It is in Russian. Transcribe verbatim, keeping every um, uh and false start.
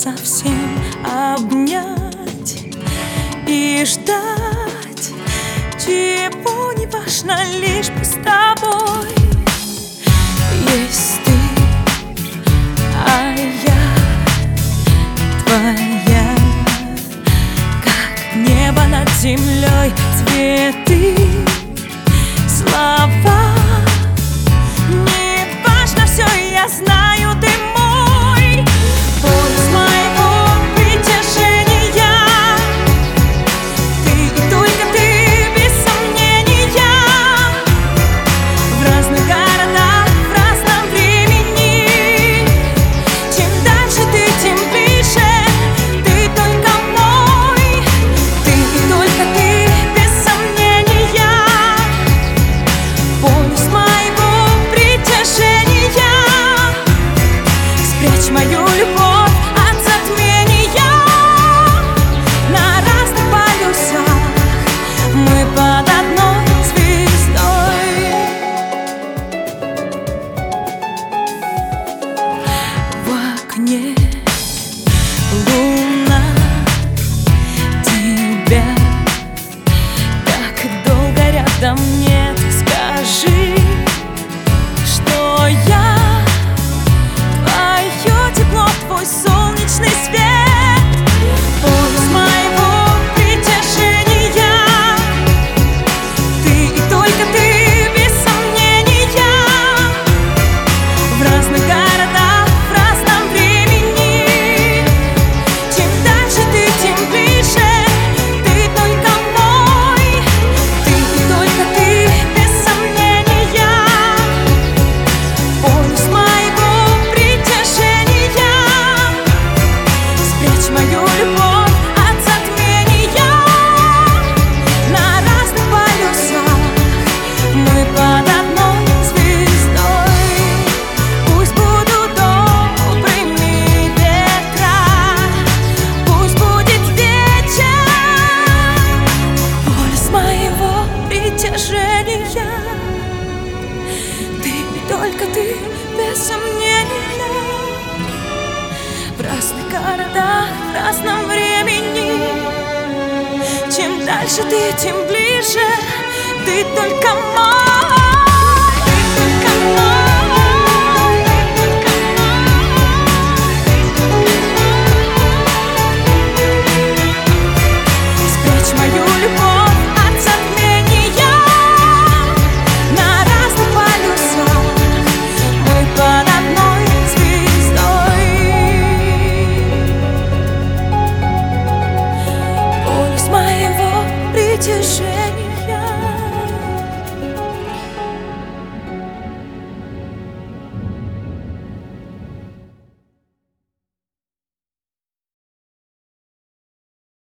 совсем обнять и ждать, чего не важно, лишь бы с тобой. Есть ты, а я твоя, как небо над землей, цветы, слова. Не важно все, я знаю, ты мой, полюс моего притяжения. Ты и только ты, без сомнения. В разных городах, в разном времени. Чем дальше ты, тем ближе. Ты только мой, ты и только ты, без сомнения. Полюс моего притяжения. Спрячь мою любовь от затмения. На разных полюсах мы под одной звездой. В окне луна, тебя так долго рядом нет. Скажи, что я твое тепло, твой солнечный свет. Полюс моего притяжения. Ты и только ты, без сомнения. В разных городах, в разном времени. Чем дальше ты, тем ближе. Ты только мой, ты и только ты, без сомнения. Полюс моего притяжения. Спрячь мою любовь от затмения. На разных полюсах мы под одной звездой. Пусть будут добрыми ветра, пусть будет вечер. Полюс моего притяжения. Ты и только ты, без сомнения. В разных городах, в разном времени. Чем дальше ты, тем ближе. Ты только мой, ты только мой.